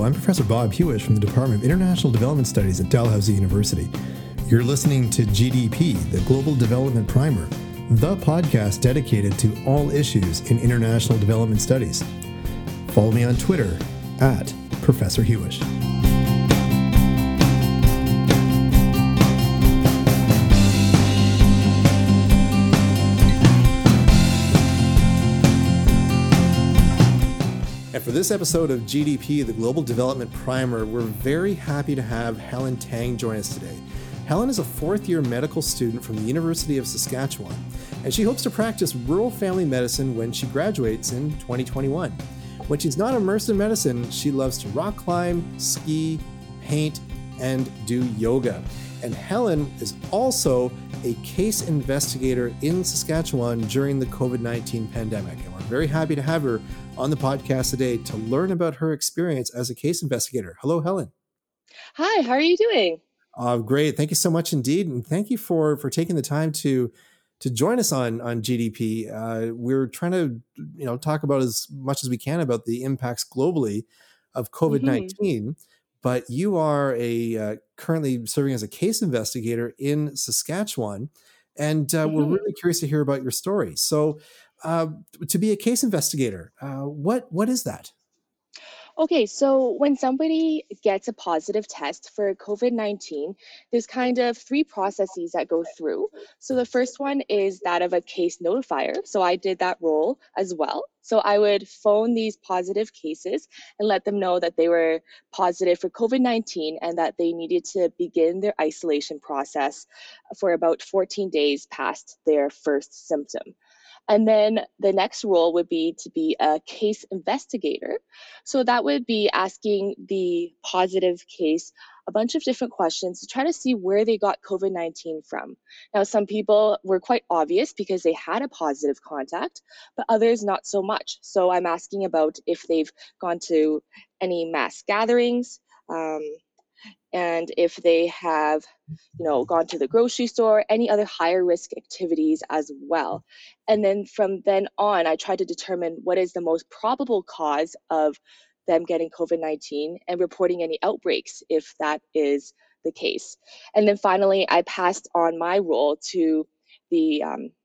I'm Professor Bob Hewish from the Department of International Development Studies at Dalhousie University. You're listening to GDP, the Global Development Primer, the podcast dedicated to all issues in international development studies. Follow me on Twitter at Professor Hewish. And for this episode of GDP, the Global Development Primer, we're very happy to have Helen Tang join us today. Helen is a fourth-year medical student from the University of Saskatchewan, and she hopes to practice rural family medicine when she graduates in 2021. When she's not immersed in medicine, she loves to rock climb, ski, paint, and do yoga. And Helen is also a case investigator in Saskatchewan during the COVID-19 pandemic. And we're very happy to have her on the podcast today to learn about her experience as a case investigator. Hello, Helen. Hi, how are you doing? Great. Thank you so much indeed. And thank you for taking the time to join us on GDP. We're trying to talk about as much as we can about the impacts globally of COVID-19. But you are currently serving as a case investigator in Saskatchewan, and we're really curious to hear about your story. So, to be a case investigator, what is that? Okay, so when somebody gets a positive test for COVID-19, there's kind of three processes that go through. So the first one is that of a case notifier. So I did that role as well. So I would phone these positive cases and let them know that they were positive for COVID-19 and that they needed to begin their isolation process for about 14 days past their first symptom. And then the next role would be to be a case investigator. So that would be asking the positive case a bunch of different questions to try to see where they got COVID-19 from. Now, some people were quite obvious because they had a positive contact, but others not so much. So I'm asking about if they've gone to any mass gatherings, and if they have, gone to the grocery store, any other higher risk activities as well. And then from then on, I tried to determine what is the most probable cause of them getting COVID-19 and reporting any outbreaks if that is the case. And then finally, I passed on my role to the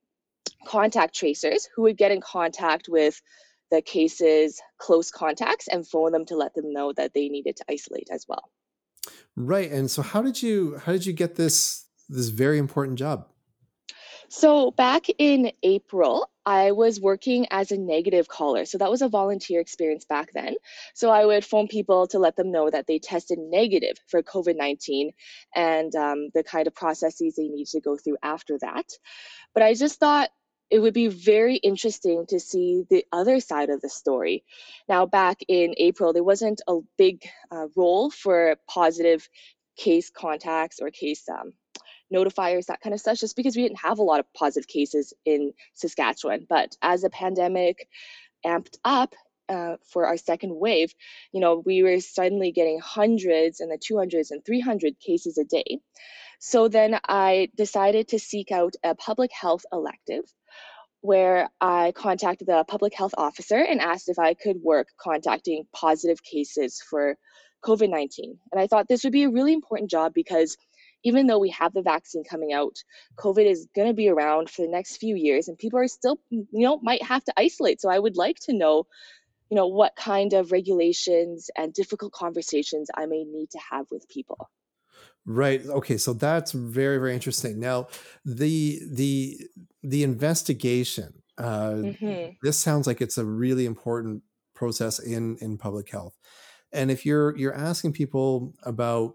contact tracers who would get in contact with the case's close contacts and phone them to let them know that they needed to isolate as well. Right. And so how did you get this very important job? So back in April, I was working as a negative caller. So that was a volunteer experience back then. So I would phone people to let them know that they tested negative for COVID-19 and the kind of processes they need to go through after that. But I just thought it would be very interesting to see the other side of the story. Now, back in April, there wasn't a big role for positive case contacts or case notifiers, that kind of stuff, just because we didn't have a lot of positive cases in Saskatchewan. But as the pandemic amped up for our second wave, we were suddenly getting hundreds and the 200s and 300 cases a day. So then I decided to seek out a public health elective where I contacted the public health officer and asked if I could work contacting positive cases for COVID-19. And I thought this would be a really important job because even though we have the vaccine coming out, COVID is going to be around for the next few years and people are still, might have to isolate. So I would like to know, what kind of regulations and difficult conversations I may need to have with people. Right. Okay. So that's very, very interesting. Now, the investigation. This sounds like it's a really important process in public health. And if you're asking people about,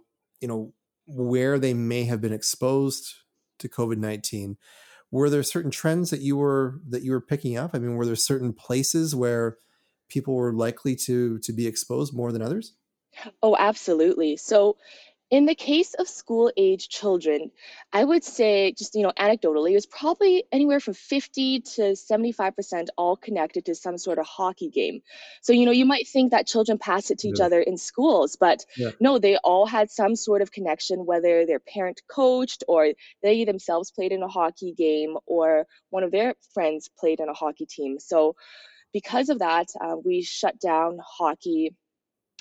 where they may have been exposed to COVID-19, were there certain trends that you were picking up? I mean, were there certain places where people were likely to be exposed more than others? Oh, absolutely. So in the case of school-age children, I would say, just, anecdotally, it was probably anywhere from 50 to 75% all connected to some sort of hockey game. So, you might think that children pass it to each other in schools, but no, they all had some sort of connection, whether their parent coached or they themselves played in a hockey game or one of their friends played in a hockey team. So because of that, we shut down hockey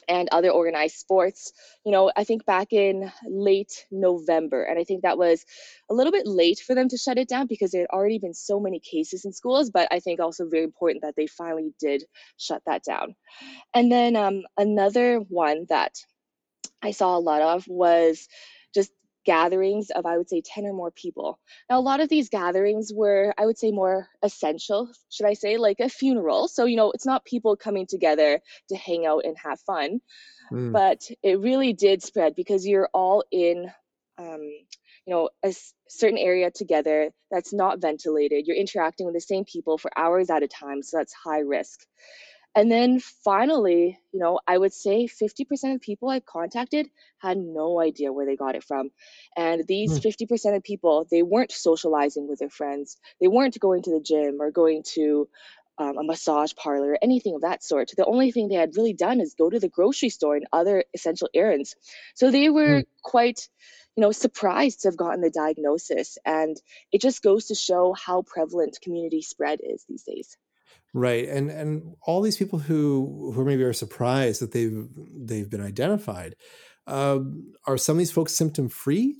and other organized sports. I think back in late November, and I think that was a little bit late for them to shut it down because there had already been so many cases in schools, but I think also very important that they finally did shut that down. And then another one that I saw a lot of was just gatherings of, I would say, 10 or more people. Now, a lot of these gatherings were, I would say, more essential, should I say, like a funeral. So, it's not people coming together to hang out and have fun, Mm, but it really did spread because you're all in, a certain area together that's not ventilated. You're interacting with the same people for hours at a time. So that's high risk. And then finally, I would say 50% of people I contacted had no idea where they got it from. And these mm, 50% of people, they weren't socializing with their friends. They weren't going to the gym or going to a massage parlor or anything of that sort. The only thing they had really done is go to the grocery store and other essential errands. So they mm. were quite, surprised to have gotten the diagnosis. And it just goes to show how prevalent community spread is these days. Right. And all these people who maybe are surprised that they've been identified, are some of these folks symptom free,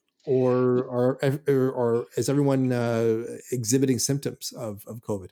or is everyone exhibiting symptoms of COVID?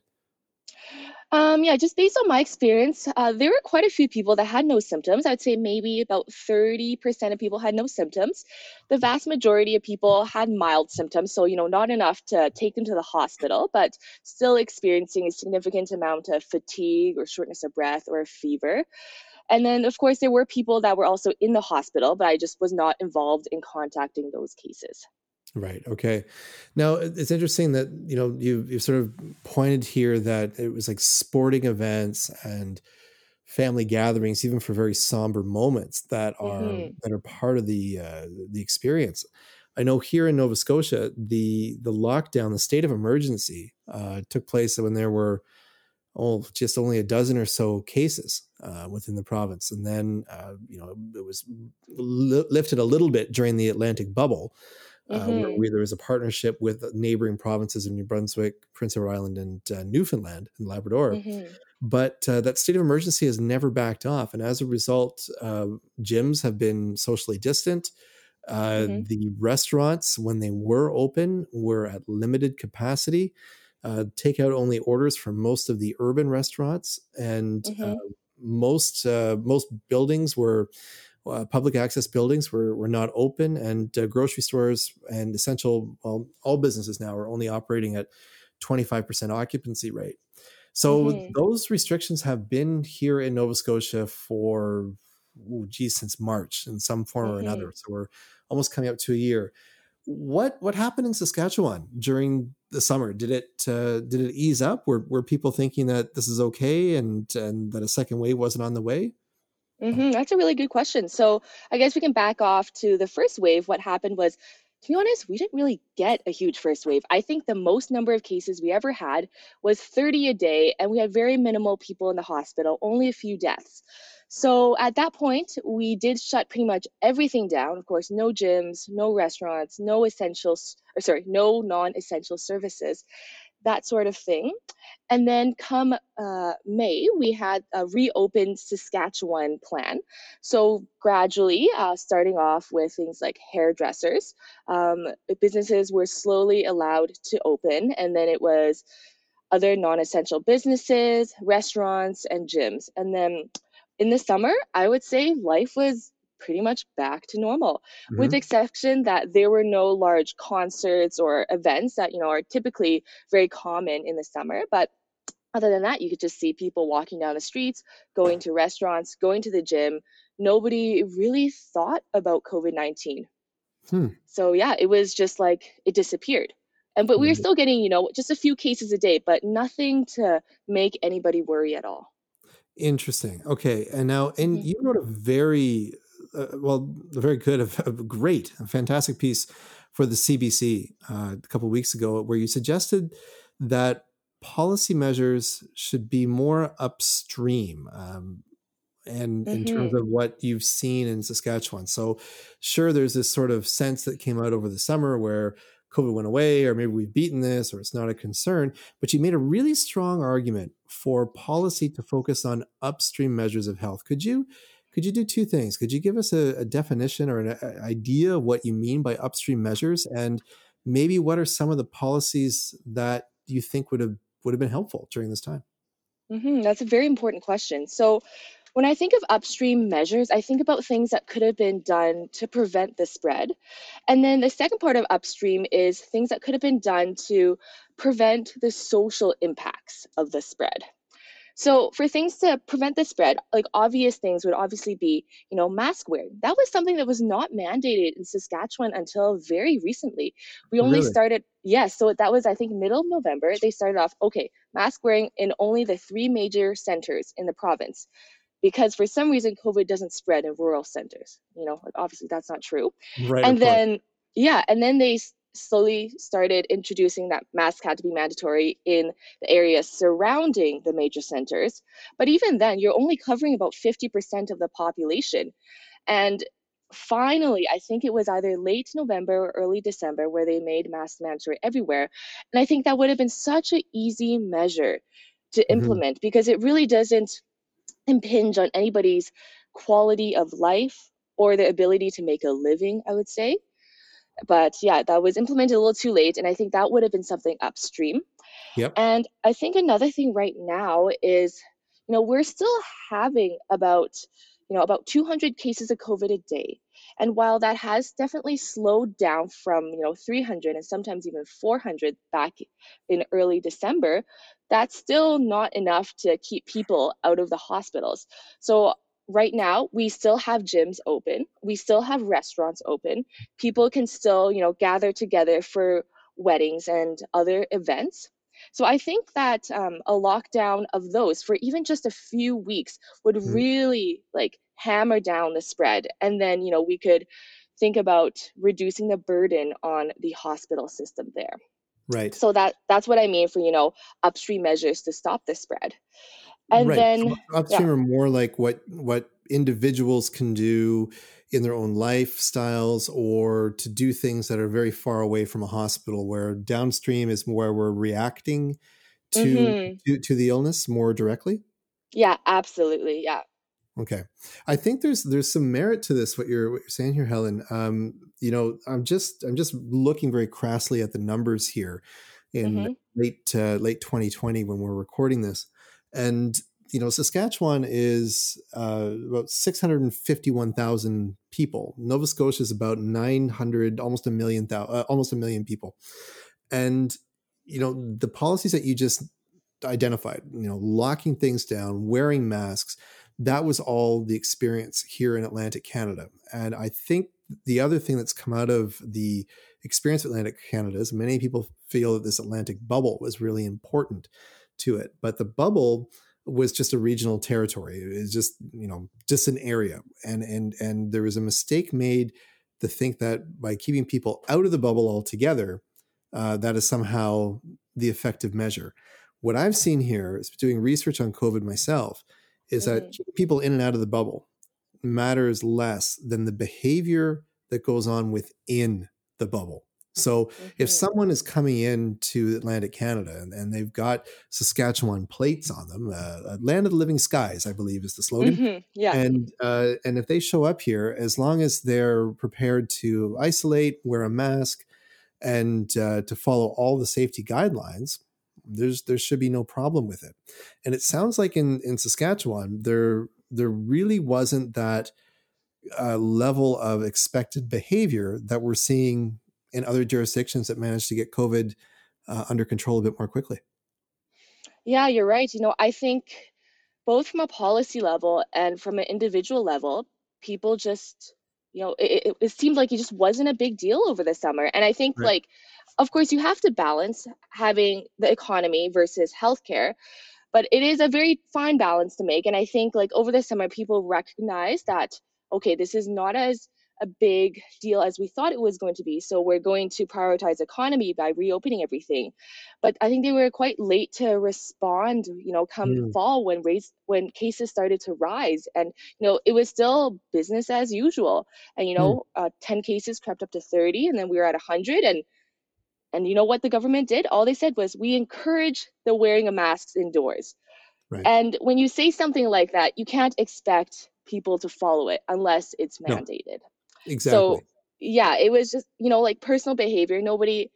Yeah, just based on my experience, there were quite a few people that had no symptoms. I would say maybe about 30% of people had no symptoms. The vast majority of people had mild symptoms, so, not enough to take them to the hospital, but still experiencing a significant amount of fatigue or shortness of breath or a fever. And then, of course, there were people that were also in the hospital, but I just was not involved in contacting those cases. Right. Okay. Now it's interesting that you've sort of pointed here that it was like sporting events and family gatherings, even for very somber moments Hmm. that are part of the experience. I know here in Nova Scotia, the lockdown, the state of emergency, took place when there were just only a dozen or so cases within the province, and then it was lifted a little bit during the Atlantic bubble, Hmm. there was a partnership with neighboring provinces of New Brunswick, Prince Edward Island, and Newfoundland and Labrador. Hmm. But that state of emergency has never backed off. And as a result, gyms have been socially distant. Hmm. The restaurants, when they were open, were at limited capacity. Takeout only orders for most of the urban restaurants, and Hmm. most buildings were public access buildings were not open, and grocery stores and all businesses now are only operating at 25% occupancy rate. So Hmm. those restrictions have been here in Nova Scotia for, since March in some form or Hmm. another. So we're almost coming up to a year. What happened in Saskatchewan during the summer? Did it ease up? Were people thinking that this is okay and that a second wave wasn't on the way? That's a really good question. So I guess we can back off to the first wave. What happened was, to be honest, we didn't really get a huge first wave. I think the most number of cases we ever had was 30 a day, and we had very minimal people in the hospital, only a few deaths. So at that point, we did shut pretty much everything down. Of course, no gyms, no restaurants, no essentials, or sorry, no non-essential services, that sort of thing. And then come May, we had a reopened Saskatchewan plan. So gradually, starting off with things like hairdressers, businesses were slowly allowed to open. And then it was other non essential businesses, restaurants, and gyms. And then in the summer, I would say life was pretty much back to normal, with the Mhm. exception that there were no large concerts or events that, are typically very common in the summer. But other than that, you could just see people walking down the streets, going to restaurants, going to the gym. Nobody really thought about COVID-19. Hmm. So yeah, it was just like it disappeared. But we were Right. still getting, just a few cases a day, but nothing to make anybody worry at all. Interesting. Okay. And now, and Hmm. you wrote a very good, a great, a fantastic piece for the CBC a couple of weeks ago, where you suggested that policy measures should be more upstream. And in terms Hmm. of what you've seen in Saskatchewan. So, sure, there's this sort of sense that came out over the summer where COVID went away, or maybe we've beaten this, or it's not a concern. But you made a really strong argument for policy to focus on upstream measures of health. Could you could you do two things? Could you give us a definition or an idea of what you mean by upstream measures, and maybe what are some of the policies that you think would have been helpful during this time? That's a very important question. So, when I think of upstream measures, I think about things that could have been done to prevent the spread. And then the second part of upstream is things that could have been done to prevent the social impacts of the spread. So for things to prevent the spread, like obvious things would obviously be, mask wearing. That was something that was not mandated in Saskatchewan until very recently. We only Really? started, yes, so that was I think middle of November. They started off, okay, mask wearing in only the three major centers in the province. Because for some reason COVID doesn't spread in rural centers. Like obviously that's not true. Right, of And course. then yeah, and then they slowly started introducing that masks had to be mandatory in the areas surrounding the major centers. But even then, you're only covering about 50% of the population. And finally, I think it was either late November or early December where they made masks mandatory everywhere. And I think that would have been such an easy measure to Mhm. implement because it really doesn't impinge on anybody's quality of life or their ability to make a living, I would say. But yeah, that was implemented a little too late. And I think that would have been something upstream. Yep. And I think another thing right now is, we're still having about 200 cases of COVID a day. And while that has definitely slowed down from, 300 and sometimes even 400 back in early December, that's still not enough to keep people out of the hospitals. So right now, we still have gyms open. We still have restaurants open. People can still, gather together for weddings and other events. So I think that a lockdown of those for even just a few weeks would Mhm. really like hammer down the spread, and then we could think about reducing the burden on the hospital system there. Right. So that's what I mean for upstream measures to stop the spread. And Right. then yeah. Upstream are more like what individuals can do in their own lifestyles, or to do things that are very far away from a hospital, where downstream is where we're reacting to Hmm. to the illness more directly. Yeah, absolutely. Yeah. Okay, I think there's some merit to this. What you're saying here, Helen. I'm just looking very crassly at the numbers here in Hmm. late 2020 when we're recording this, and Saskatchewan is about 651,000 people. Nova Scotia is about 900, almost a million people, and the policies that you just identified, locking things down, wearing masks, that was all the experience here in Atlantic Canada. And I think the other thing that's come out of the experience of Atlantic Canada is many people feel that this Atlantic bubble was really important to it. But the bubble was just a regional territory. It was just an area. And there was a mistake made to think that by keeping people out of the bubble altogether, that is somehow the effective measure. What I've seen here is doing research on COVID myself is that Hmm. keeping people in and out of the bubble matters less than the behavior that goes on within the bubble. So if Hmm. someone is coming into Atlantic Canada and they've got Saskatchewan plates on them, "Land of the Living Skies," I believe is the slogan, Yeah. and if they show up here, as long as they're prepared to isolate, wear a mask, and to follow all the safety guidelines, there should be no problem with it. And it sounds like in Saskatchewan, there really wasn't that level of expected behavior that we're seeing in other jurisdictions that managed to get COVID under control a bit more quickly. Yeah, you're right. I think both from a policy level and from an individual level, people just, it seemed like it just wasn't a big deal over the summer. And I think, Right. like, of course, you have to balance having the economy versus healthcare, but it is a very fine balance to make. And I think, like, over the summer, people recognize that, okay, this is not as a big deal as we thought it was going to be. So we're going to prioritize economy by reopening everything. But I think they were quite late to respond, come Mm, fall when cases started to rise. And, it was still business as usual. And, mm, 10 cases crept up to 30, and then we were at 100. And you know what the government did? All they said was, we encourage the wearing of masks indoors. right. And when you say something like that, you can't expect people to follow it unless it's No, mandated. So exactly. yeah, it was just, like personal behavior. Nobody,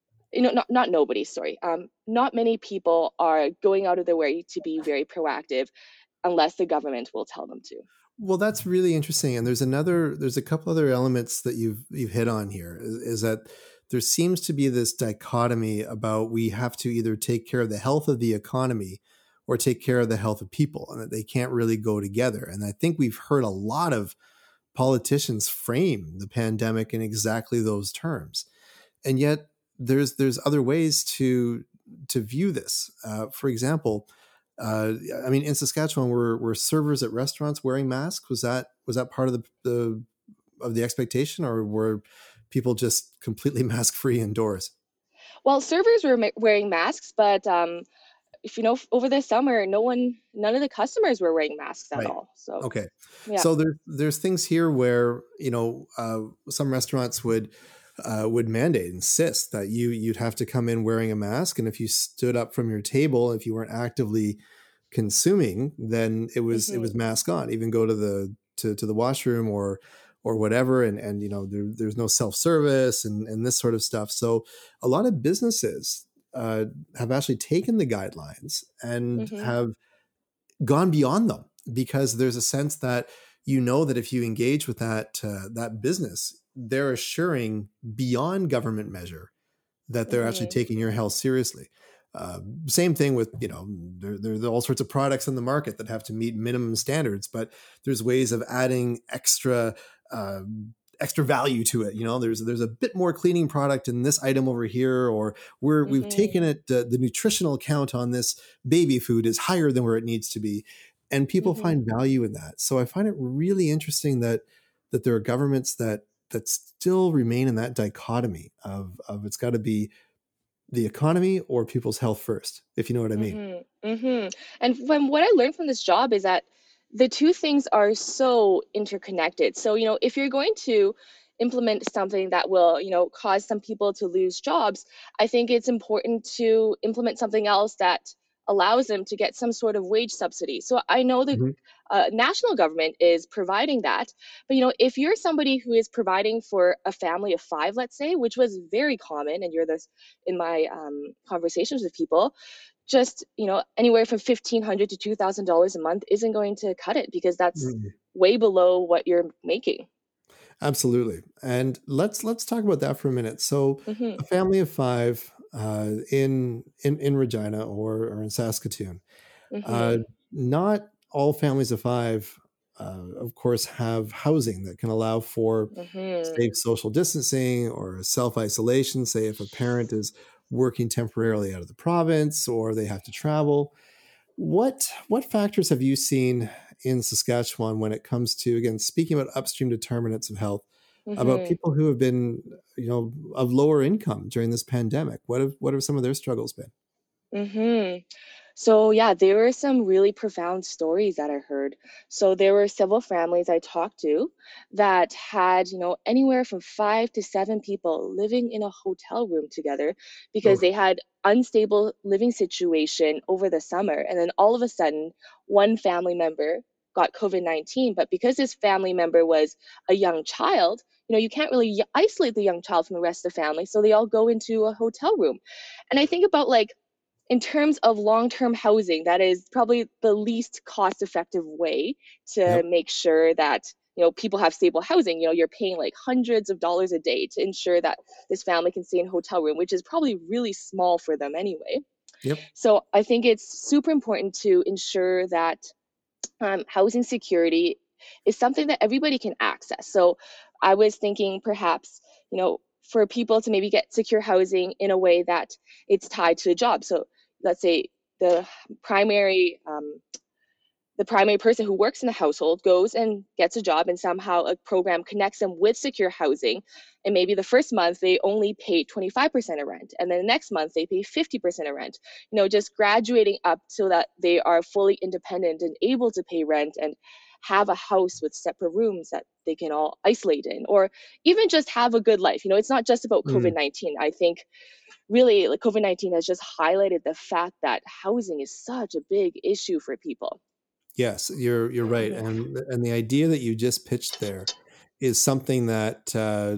not nobody, sorry. Not many people are going out of their way to be very proactive unless the government will tell them to. Well, that's really interesting. And there's a couple other elements that you've hit on here is that there seems to be this dichotomy about we have to either take care of the health of the economy or take care of the health of people, and that they can't really go together. And I think we've heard a lot of politicians frame the pandemic in exactly those terms. And yet there's other ways to view this. For example, I mean, in Saskatchewan, were servers at restaurants wearing masks? Was that part of the expectation, or were people just completely mask free indoors? Well, servers were wearing masks, but if over the summer, none of the customers were wearing masks at Right. all. So Okay. yeah. So there's things here where some restaurants would mandate, insist that you'd have to come in wearing a mask, and if you stood up from your table, if you weren't actively consuming, then it was Hmm. mask on. Even go to the washroom or whatever, and there's no self service and this sort of stuff. So a lot of businesses have actually taken the guidelines and Hmm. have gone beyond them, because there's a sense that that if you engage with that business, they're assuring beyond government measure that they're actually Hmm. taking your health seriously. Same thing with, there are all sorts of products on the market that have to meet minimum standards, but there's ways of adding uh, extra value to it. There's a bit more cleaning product in this item over here, or we've taken Hmm. it, the nutritional count on this baby food is higher than where it needs to be, and people Hmm. find value in that. So I find it really interesting that there are governments that still remain in that dichotomy of it's got to be the economy or people's health first, if you know what I mean. Hmm. Hmm. And from what I learned from this job is that the two things are so interconnected. So, if you're going to implement something that will, cause some people to lose jobs, I think it's important to implement something else that allows them to get some sort of wage subsidy. So I know the Mhm. national government is providing that, but if you're somebody who is providing for a family of five, let's say, which was very common, and you're this in my conversations with people, just anywhere from $1,500 to $2,000 a month isn't going to cut it, because that's Mhm. way below what you're making. Absolutely. And let's talk about that for a minute. So Hmm. a family of five in Regina or in Saskatoon. Uh, Hmm. Not all families of five, of course, have housing that can allow for Hmm. safe social distancing or self isolation. Say if a parent is working temporarily out of the province or they have to travel. What factors have you seen in Saskatchewan when it comes to, again, speaking about upstream determinants of health, about Hmm. people who have been, of lower income during this pandemic? What have some of their struggles been? Hmm. So yeah, there were some really profound stories that I heard. So there were several families I talked to that had, anywhere from 5 to 7 people living in a hotel room together because Oh, they had unstable living situation over the summer. And then all of a sudden, one family member got COVID-19. But because this family member was a young child, you can't really isolate the young child from the rest of the family. So they all go into a hotel room. And I think about, like, in terms of long-term housing, that is probably the least cost-effective way to yep. make sure that people have stable housing. You're paying like hundreds of dollars a day to ensure that this family can stay in a hotel room, which is probably really small for them anyway. Yep. So I think it's super important to ensure that housing security is something that everybody can access. So I was thinking perhaps, for people to maybe get secure housing in a way that it's tied to a job. So let's say the primary the primary person who works in the household goes and gets a job, and somehow a program connects them with secure housing, and maybe the first month they only pay 25% of rent, and then the next month they pay 50% of rent, just graduating up so that they are fully independent and able to pay rent and have a house with separate rooms that they can all isolate in, or even just have a good life. It's not just about Mm. COVID-19. I think really, like, COVID-19 has just highlighted the fact that housing is such a big issue for people. Yes, you're right, Hmm. and the idea that you just pitched there is something that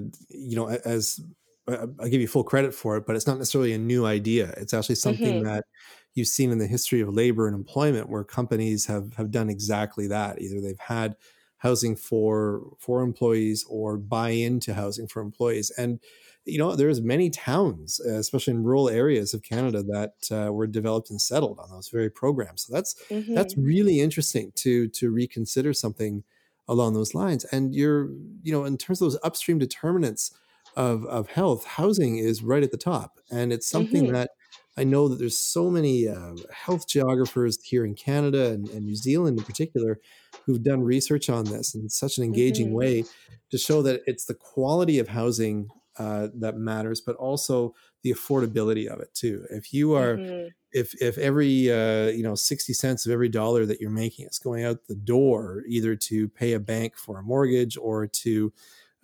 as I give you full credit for it, but it's not necessarily a new idea. It's actually something Hmm. that you've seen in the history of labor and employment, where companies have done exactly that. Either they've had housing for employees or buy into housing for employees, and there's many towns, especially in rural areas of Canada, that were developed and settled on those very programs. So that's Hmm. really interesting to reconsider something along those lines. And in terms of those upstream determinants of health, housing is right at the top, and it's something Hmm. that I know that there's so many health geographers here in Canada and New Zealand in particular who've done research on this in such an engaging Hmm. way to show that it's the quality of housing that matters, but also the affordability of it too. Hmm. If every 60 cents of every dollar that you're making is going out the door, either to pay a bank for a mortgage or to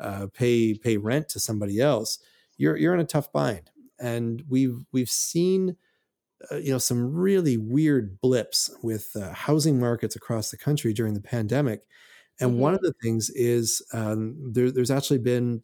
pay rent to somebody else, you're in a tough bind. And we've seen some really weird blips with housing markets across the country during the pandemic. And one of Hmm. the things is there's actually been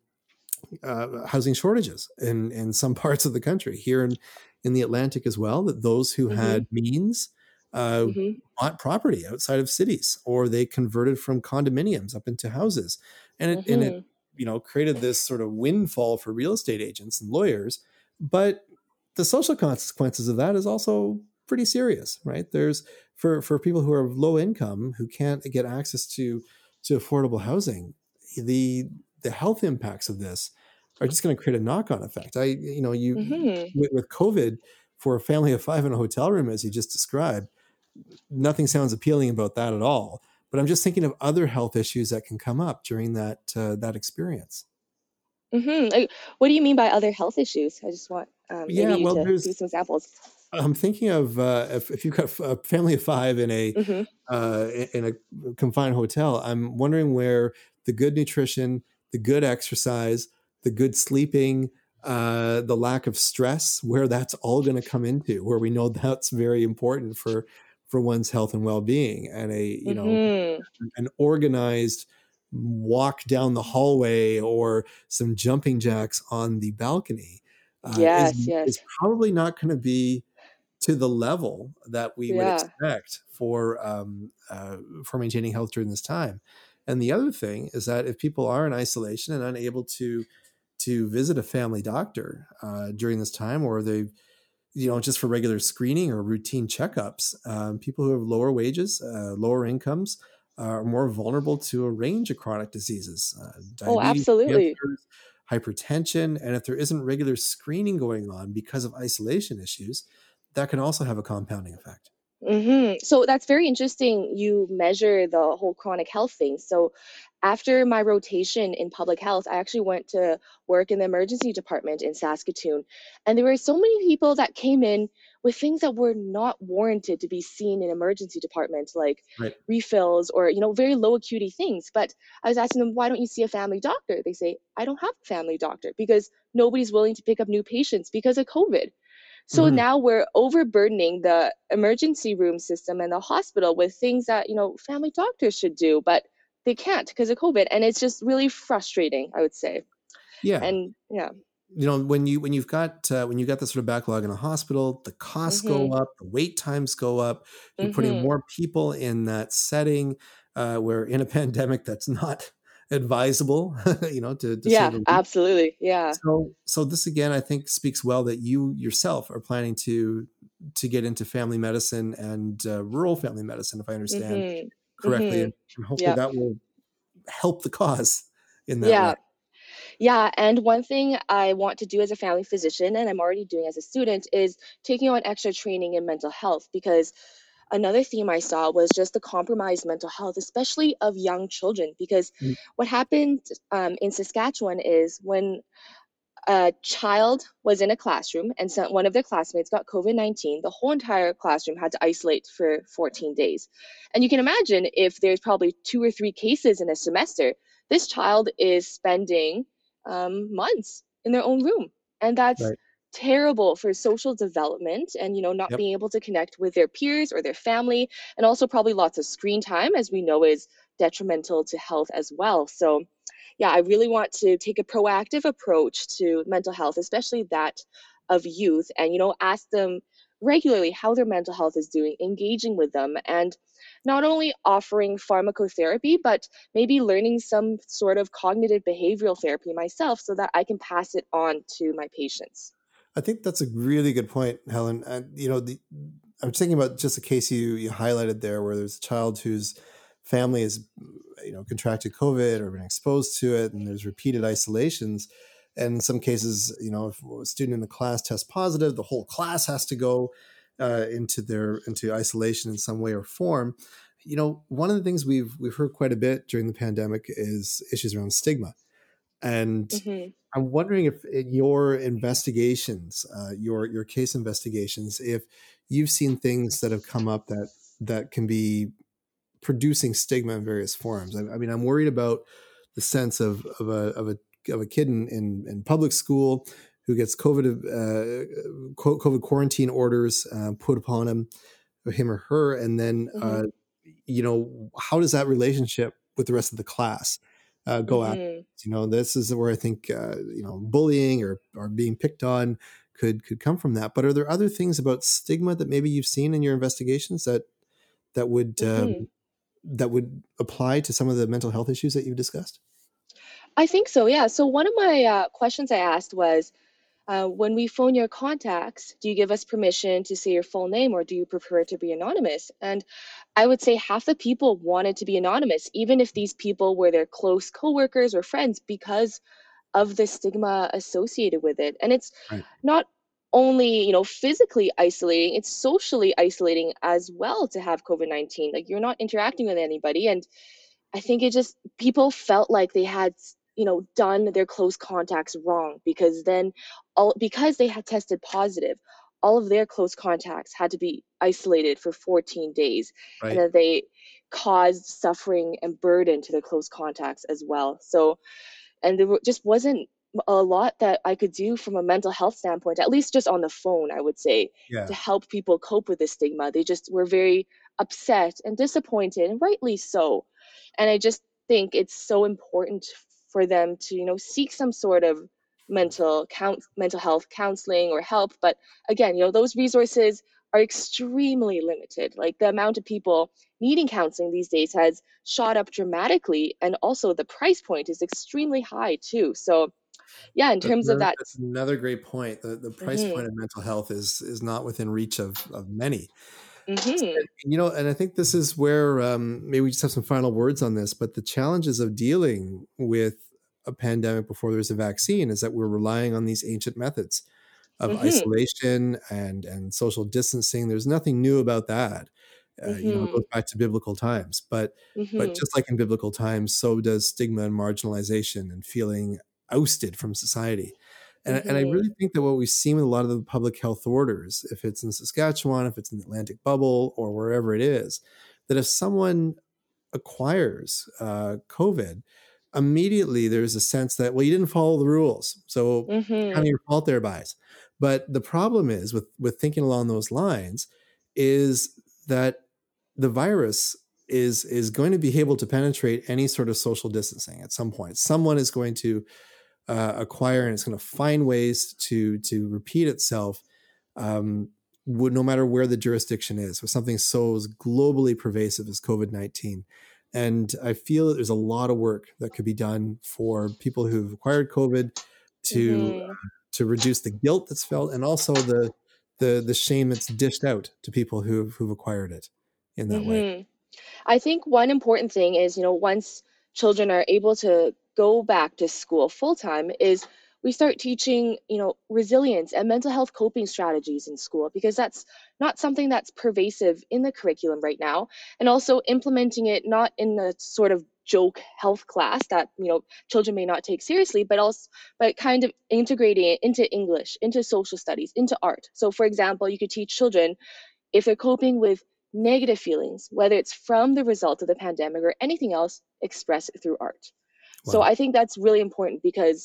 housing shortages in some parts of the country, here in the Atlantic as well, that those who Hmm. had means uh, Hmm. bought property outside of cities, or they converted from condominiums up into houses. And it Hmm. created this sort of windfall for real estate agents and lawyers. But the social consequences of that is also pretty serious, right? There's for people who are low income, who can't get access to affordable housing, the the health impacts of this are just going to create a knock-on effect. You Hmm. with COVID, for a family of five in a hotel room, as you just described, nothing sounds appealing about that at all. But I'm just thinking of other health issues that can come up during that experience. Hmm. What do you mean by other health issues? I just want maybe Yeah, you well, to give there's some examples. I'm thinking of if you've got a family of five Hmm. in a confined hotel. I'm wondering where the good nutrition, the good exercise, the good sleeping, the lack of stress, where that's all going to come into. Where we know that's very important for one's health and well being, and Hmm. an organized walk down the hallway or some jumping jacks on the balcony Yes, is yes. probably not going to be to the level that we would Yeah. expect for maintaining health during this time. And the other thing is that if people are in isolation and unable to visit a family doctor during this time, or they just for regular screening or routine checkups, people who have lower wages, lower incomes, are more vulnerable to a range of chronic diseases, Oh, diabetes, absolutely. cancers, hypertension. And if there isn't regular screening going on because of isolation issues, that can also have a compounding effect. So that's very interesting. You measure the whole chronic health thing. So after my rotation in public health, I actually went to work in the emergency department in Saskatoon. And there were so many people that came in with things that were not warranted to be seen in emergency departments, like Right. refills or, very low acuity things. But I was asking them, why don't you see a family doctor? They say, I don't have a family doctor because nobody's willing to pick up new patients because of COVID. So Mhm. now we're overburdening the emergency room system and the hospital with things that, family doctors should do, but they can't because of COVID. And it's just really frustrating, I would say. Yeah. And yeah. When you've got this sort of backlog in a hospital, the costs go Mhm. up, the wait times go up. You're putting Mhm. more people in that setting, where in a pandemic that's not advisable, to say Yeah, the least. absolutely. Yeah. So this again, I think, speaks well that you yourself are planning to get into family medicine and rural family medicine, if I understand Mhm. correctly, and Mhm. hopefully Yep. that will help the cause in that way. Yeah. Yeah, and one thing I want to do as a family physician, and I'm already doing as a student, is taking on extra training in mental health because another theme I saw was just the compromised mental health, especially of young children. Because Mm. what happened in Saskatchewan is when a child was in a classroom and one of their classmates got COVID-19, the whole entire classroom had to isolate for 14 days. And you can imagine if there's probably two or three cases in a semester, this child is spending months in their own room. And that's Right. terrible for social development and, not Yep. being able to connect with their peers or their family, and also probably lots of screen time, as we know is detrimental to health as well. So, yeah, I really want to take a proactive approach to mental health, especially that of youth, and, ask them regularly how their mental health is doing, engaging with them, and not only offering pharmacotherapy, but maybe learning some sort of cognitive behavioral therapy myself so that I can pass it on to my patients. I think that's a really good point, Helen. And I'm thinking about just a case you highlighted there, where there's a child whose family has contracted COVID or been exposed to it, and there's repeated isolations. And in some cases, if a student in the class tests positive, the whole class has to go into isolation in some way or form. One of the things we've heard quite a bit during the pandemic is issues around stigma. And Hmm. I'm wondering if in your investigations, your case investigations, if you've seen things that have come up that can be producing stigma in various forms. I mean, I'm worried about the sense of a kid in public school who gets COVID quarantine orders put upon him or her, and then Hmm. how does that relationship with the rest of the class go at? Hmm. This is where I think bullying or being picked on could come from that. But are there other things about stigma that maybe you've seen in your investigations that would Hmm. that would apply to some of the mental health issues that you've discussed? I think so, yeah. So one of my questions I asked was, when we phone your contacts, do you give us permission to say your full name or do you prefer to be anonymous? And I would say half the people wanted to be anonymous, even if these people were their close coworkers or friends, because of the stigma associated with it. And it's Right. not only, physically isolating, it's socially isolating as well to have COVID-19. Like, you're not interacting with anybody. And I think it just, people felt like they had, done their close contacts wrong, because then because they had tested positive, all of their close contacts had to be isolated for 14 days, and Right. that they caused suffering and burden to their close contacts as well. So, and just wasn't a lot that I could do from a mental health standpoint, at least just on the phone, I would say, to Yeah. help people cope with the stigma. They just were very upset and disappointed, and rightly so. And I just think it's so important for them to, seek some sort of mental health counseling or help. But again, those resources are extremely limited. Like, the amount of people needing counseling these days has shot up dramatically, and also the price point is extremely high too. So yeah, in terms of that. That's another great point. The price Hmm. point of mental health is not within reach of many. Hmm. And I think this is where maybe we just have some final words on this. But the challenges of dealing with a pandemic before there's a vaccine is that we're relying on these ancient methods of Hmm. isolation and social distancing. There's nothing new about that. It Hmm. goes back to biblical times. But Hmm. just like in biblical times, so does stigma and marginalization and feeling ousted from society. And I Hmm. really think that what we've seen with a lot of the public health orders, if it's in Saskatchewan, if it's in the Atlantic bubble, or wherever it is, that if someone acquires COVID, immediately there's a sense that, well, you didn't follow the rules, so it's kind Hmm. of your fault there, bias. But the problem is with thinking along those lines is that the virus is going to be able to penetrate any sort of social distancing at some point. Someone is going to acquire, and it's going to find ways to repeat itself, um, no matter where the jurisdiction is, with something so globally pervasive as COVID-19. And I feel that there's a lot of work that could be done for people who've acquired COVID to Hmm. to reduce the guilt that's felt, and also the shame that's dished out to people who've acquired it in that way. Hmm. I think one important thing is, once children are able to go back to school full time, is we start teaching, resilience and mental health coping strategies in school, because that's not something that's pervasive in the curriculum right now. And also implementing it not in a sort of joke health class that, children may not take seriously, but kind of integrating it into English, into social studies, into art. So for example, you could teach children, if they're coping with negative feelings, whether it's from the result of the pandemic or anything else, express it through art. So Wow. I think that's really important, because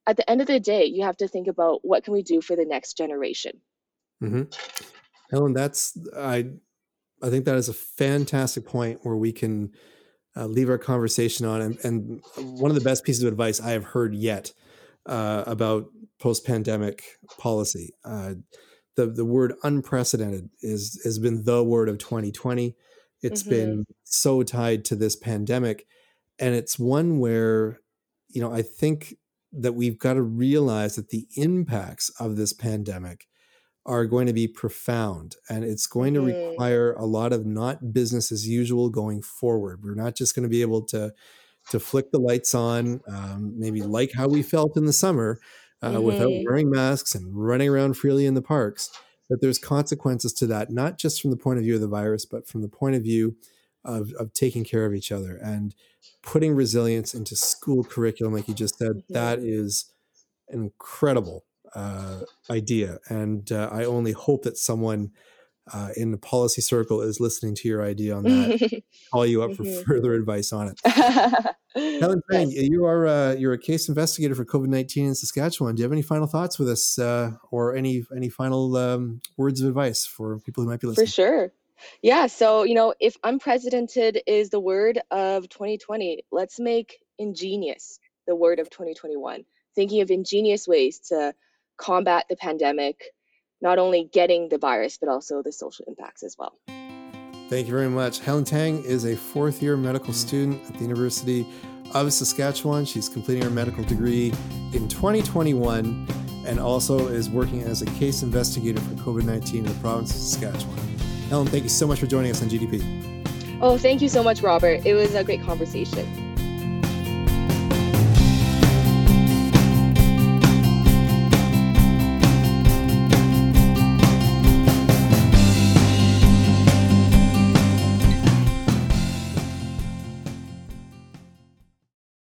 at the end of the day, you have to think about what can we do for the next generation. Mm-hmm. Helen, I think that is a fantastic point where we can leave our conversation on. And one of the best pieces of advice I have heard yet about post-pandemic policy. The word unprecedented has been the word of 2020. It's been so tied to this pandemic. And it's one where, I think that we've got to realize that the impacts of this pandemic are going to be profound, and it's going to require a lot of not business as usual going forward. We're not just going to be able to flick the lights on, maybe like how we felt in the summer without wearing masks and running around freely in the parks. But there's consequences to that, not just from the point of view of the virus, but from the point of view of taking care of each other and putting resilience into school curriculum, like you just said. That is an incredible idea. And I only hope that someone in the policy circle is listening to your idea on that, call you up for further advice on it. Helen Tang, yes. You're a case investigator for COVID-19 in Saskatchewan. Do you have any final thoughts with us or any final words of advice for people who might be listening? For sure. Yeah. So, if unprecedented is the word of 2020, let's make ingenious the word of 2021. Thinking of ingenious ways to combat the pandemic, not only getting the virus, but also the social impacts as well. Thank you very much. Helen Tang is a fourth-year medical student at the University of Saskatchewan. She's completing her medical degree in 2021 and also is working as a case investigator for COVID-19 in the province of Saskatchewan. Helen, thank you so much for joining us on GDP. Oh, thank you so much, Robert. It was a great conversation.